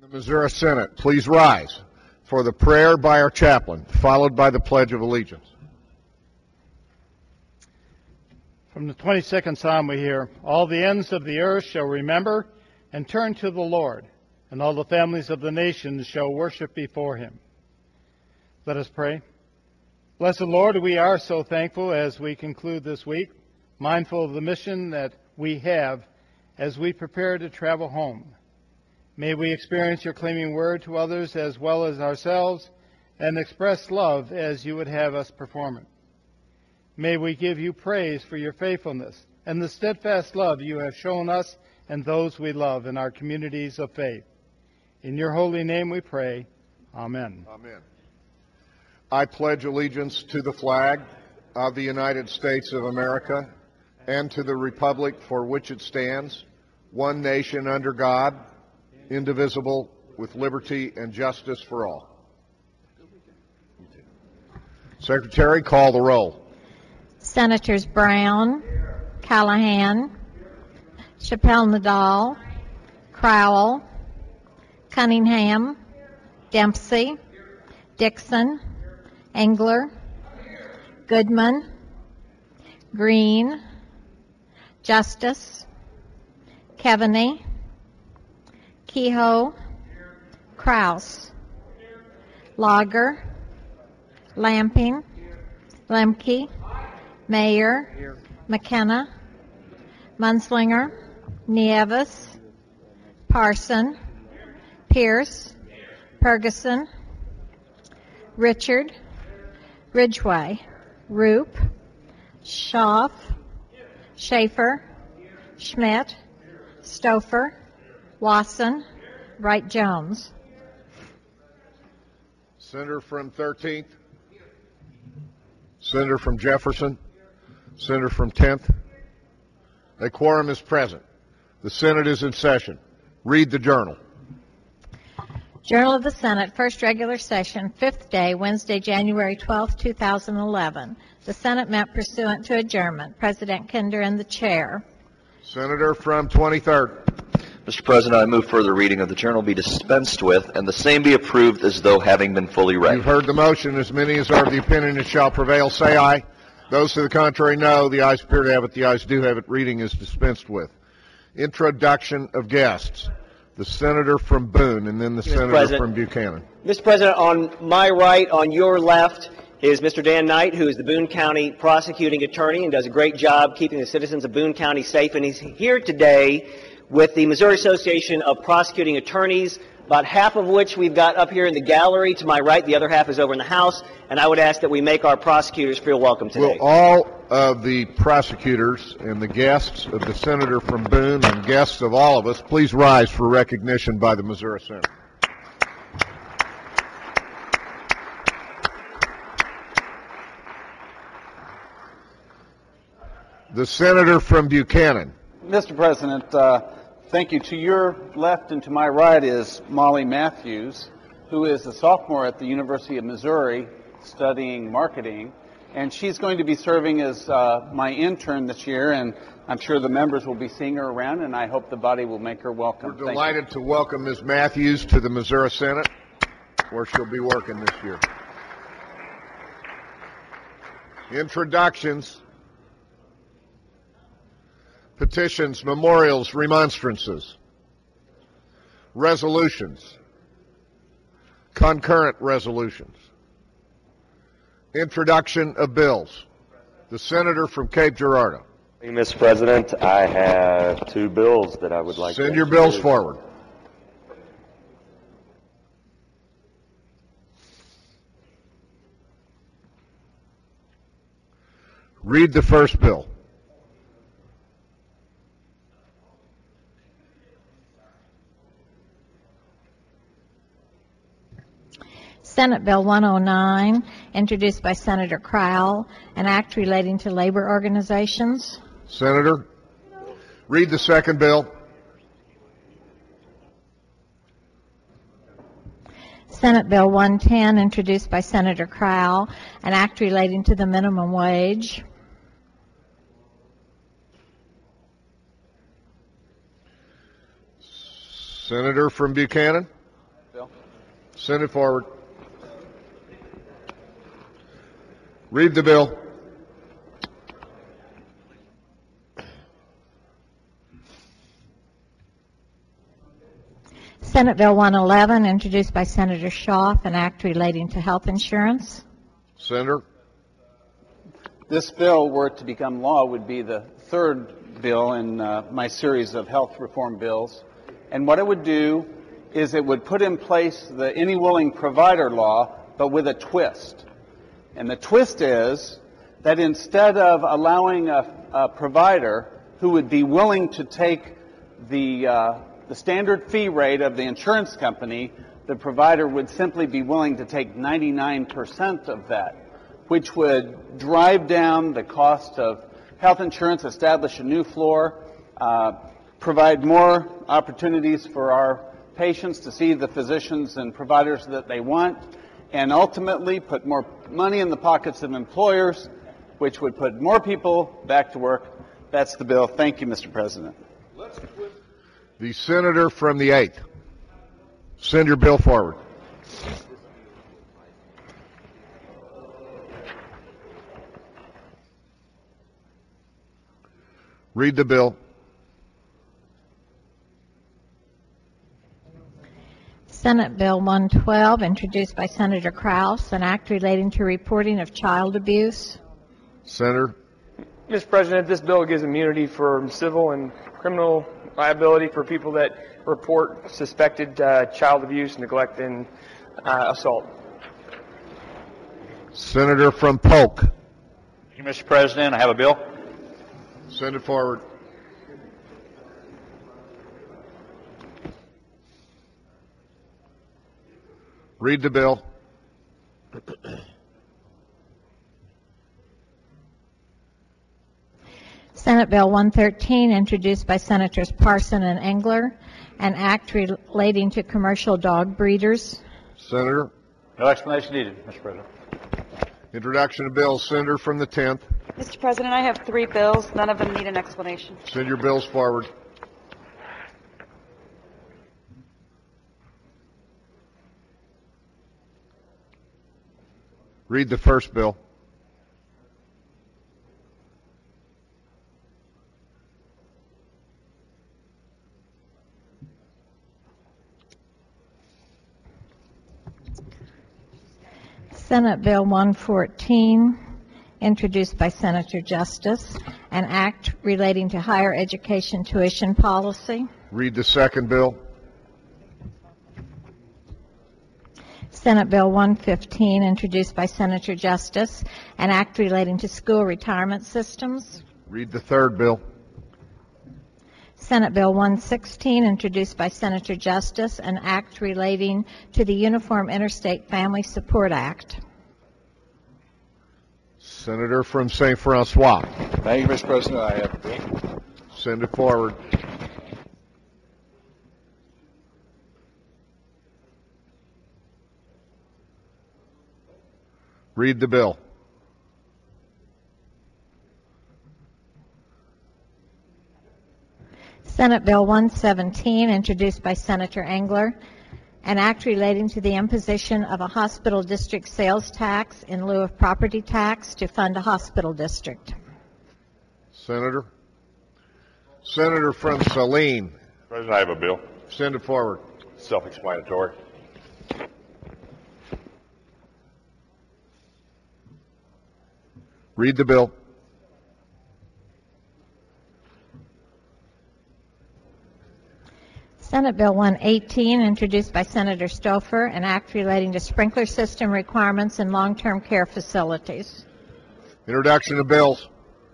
The Missouri Senate, please rise for the prayer by our chaplain, followed by the Pledge of Allegiance. From the 22nd Psalm we hear, all the ends of the earth shall remember and turn to the Lord, and all the families of the nations shall worship before him. Let us pray. Blessed Lord, we are so thankful as we conclude this week, mindful of the mission that we have as we prepare to travel home. May we experience your claiming word to others as well as ourselves and express love as you would have us perform it. May we give you praise for your faithfulness and the steadfast love you have shown us and those we love in our communities of faith. In your holy name we pray. Amen. Amen. I pledge allegiance to the flag of the United States of America and to the republic for which it stands, one nation under God, indivisible, with liberty and justice for all. Secretary, call the roll. Senators Brown, Callahan, Chappelle Nadal, Crowell, Cunningham, Dempsey, Dixon, Engler, Goodman, Green, Justice, Keaveney, Kehoe, Kraus, Lager, Lamping, Lemke, Mayer, McKenna, Munslinger, Nieves, Parson, Pierce, Ferguson, Richard, Ridgway, Roop, Schaaf, Schaefer, Schmidt, Stouffer, Wasson, Wright-Jones. Senator from 13th. Senator from Jefferson. Senator from 10th. A quorum is present. The Senate is in session. Read the journal. Journal of the Senate, first regular session, 5th day, Wednesday, January 12, 2011. The Senate met pursuant to adjournment. President Kinder and the chair. Senator from 23rd. Mr. President, I move further reading of the journal be dispensed with, and the same be approved as though having been fully read. You've heard the motion. As many as are of the opinion it shall prevail, say aye. Those to the contrary, no. The ayes appear to have it. The ayes do have it. Reading is dispensed with. Introduction of guests. The senator from Boone, and then the senator from Buchanan. Mr. President, on my right, on your left, is Mr. Dan Knight, who is the Boone County prosecuting attorney and does a great job keeping the citizens of Boone County safe. And he's here today with the Missouri Association of Prosecuting Attorneys, about half of which we've got up here in the gallery to my right. The other half is over in the House. And I would ask that we make our prosecutors feel welcome today. Will all of the prosecutors and the guests of the senator from Boone and guests of all of us please rise for recognition by the Missouri Senate. The senator from Buchanan. Mr. President, thank you. To your left and to my right is Molly Matthews, who is a sophomore at the University of Missouri studying marketing, and she's going to be serving as my intern this year, and I'm sure the members will be seeing her around, and I hope the body will make her welcome. We're delighted to welcome Ms. Matthews to the Missouri Senate, where she'll be working this year. Introductions. Petitions, memorials, remonstrances, resolutions, concurrent resolutions, introduction of bills. The senator from Cape Girardeau. Mr. President, I have two bills that I would like to send your bills forward. Read the first bill. Senate Bill 109, introduced by Senator Crowell, an act relating to labor organizations. Senator, read the second bill. Senate Bill 110, introduced by Senator Crowell, an act relating to the minimum wage. Senator from Buchanan. Send it forward. Read the bill. Senate Bill 111, introduced by Senator Schaaf, an act relating to health insurance. Senator. This bill, were it to become law, would be the third bill in my series of health reform bills. And what it would do is it would put in place the any willing provider law, but with a twist. And the twist is that instead of allowing a provider who would be willing to take the standard fee rate of the insurance company, the provider would simply be willing to take 99% of that, which would drive down the cost of health insurance, establish a new floor, provide more opportunities for our patients to see the physicians and providers that they want, and ultimately put more money in the pockets of employers, which would put more people back to work. That's the bill. Thank you, Mr. President. The senator from the 8th. Send your bill forward. Read the bill. Senate Bill 112, introduced by Senator Kraus, an act relating to reporting of child abuse. Senator. Mr. President, this bill gives immunity for civil and criminal liability for people that report suspected child abuse, neglect, and assault. Senator from Polk. Thank you, Mr. President. I have a bill. Send it forward. Read the bill. Senate Bill 113, introduced by Senators Parson and Engler, an act relating to commercial dog breeders. Senator. No explanation needed, Mr. President. Introduction of bills. Senator from the 10th. Mr. President, I have 3 bills. None of them need an explanation. Send your bills forward. Read the first bill. Senate Bill 114, introduced by Senator Justice, an act relating to higher education tuition policy. Read the second bill. Senate Bill 115, introduced by Senator Justice, an act relating to school retirement systems. Read the third bill. Senate Bill 116, introduced by Senator Justice, an act relating to the Uniform Interstate Family Support Act. Senator from St. Francois. Thank you, Mr. President. I have a bill. Send it forward. Read the bill. Senate Bill 117, introduced by Senator Engler, an act relating to the imposition of a hospital district sales tax in lieu of property tax to fund a hospital district. Senator. Senator from Saline. President, I have a bill. Send it forward. Self-explanatory. Read the bill. Senate Bill 118, introduced by Senator Stouffer, an act relating to sprinkler system requirements in long-term care facilities. Introduction of bills.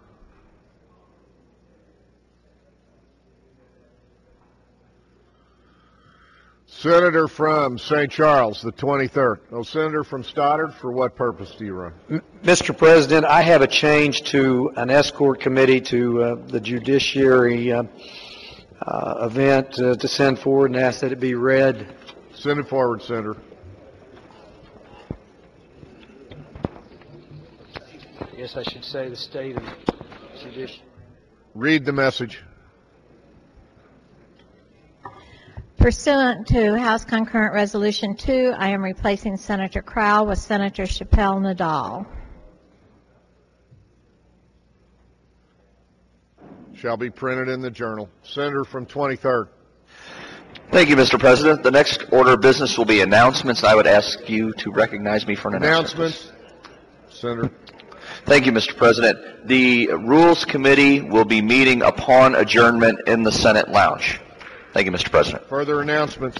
Senator from St. Charles, the 23rd. Oh, Senator from Stoddard, for what purpose do you run? Mr. President, I have a change to an escort committee to the judiciary event to send forward and ask that it be read. Send it forward, Senator. I guess I should say the state of judiciary. Read the message. Pursuant to House Concurrent Resolution 2, I am replacing Senator Crowell with Senator Chappelle Nadal. Shall be printed in the Journal. Senator from 23rd. Thank you, Mr. President. The next order of business will be announcements. I would ask you to recognize me for an announcement. Announcements. Senator. Thank you, Mr. President. The Rules Committee will be meeting upon adjournment in the Senate lounge. Thank you, Mr. President. Further announcements.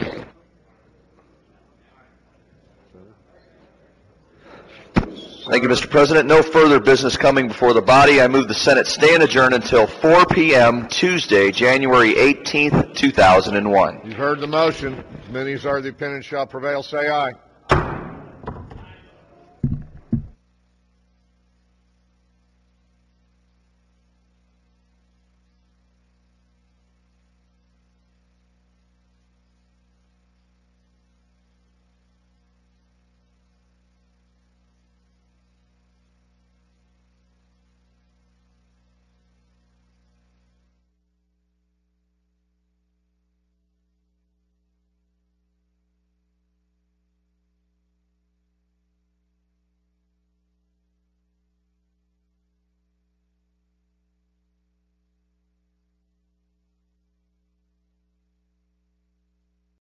Thank you, Mr. President. No further business coming before the body. I move the Senate stand adjourned until 4 p.m. Tuesday, January 18th, 2001. You've heard the motion. As many as are the opinion shall prevail, say aye.